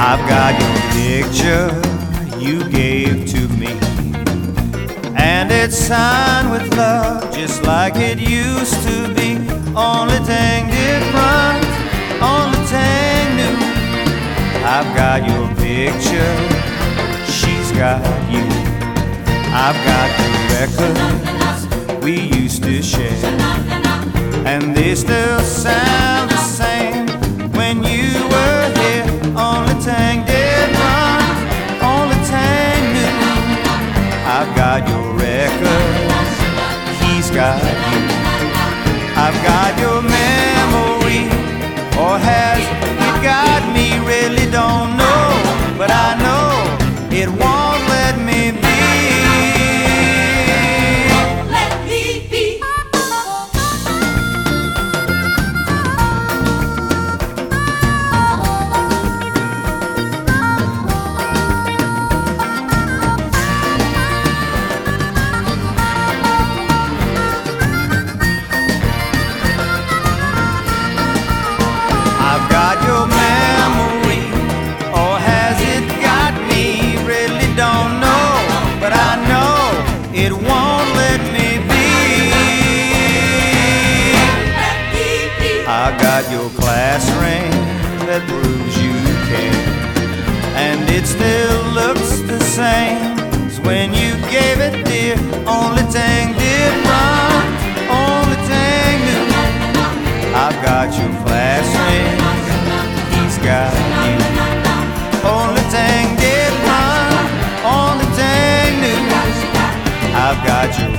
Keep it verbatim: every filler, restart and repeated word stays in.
I've got your picture you gave to me, and it's signed with love just like it used to be. Only thing different, only thing new, I've got your picture, she's got you. I've got the records we used to share, and they still sound the same when you were here. Only thing different, only thing new, I've got your records, he's got you. I've got your memory, or has it got me? Really don't know, but I know it won't let me be. I've got your memory, or has it got me? Really don't know, but I know it won't let me be. I got your class ring that proves you care, and it still looks the same as when you gave it, dear. Only thing different, only thing new, I've got your class ring, he's got you. Only thing different, only thing new, I've got your